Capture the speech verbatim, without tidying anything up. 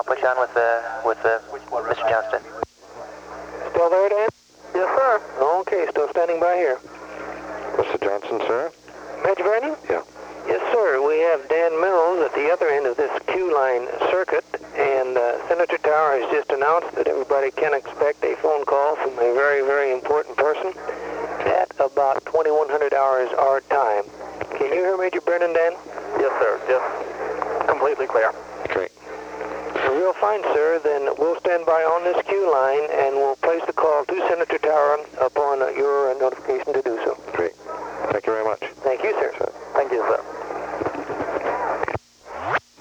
put you on with, uh, with uh, Mister Johnston. Still there, Dan? Yes, sir. Okay, still standing by here. Mister Johnson, sir? Major Vernon? Yeah. Yes, sir. We have Dan Mills at the other end of this Q-line circuit, and uh, Senator Tower has just announced that everybody can expect a phone call from a very, very important person at about twenty-one hundred hours our time. Can you hear Major Brennan, Dan? Yes, sir. Just completely clear. Great. Real fine, sir. Then we'll stand by on this Q line, and we'll place the call to Senator Tower upon uh, your uh, notification to do so. Great. Thank you very much. Thank you, sir. Sir. Thank you, sir.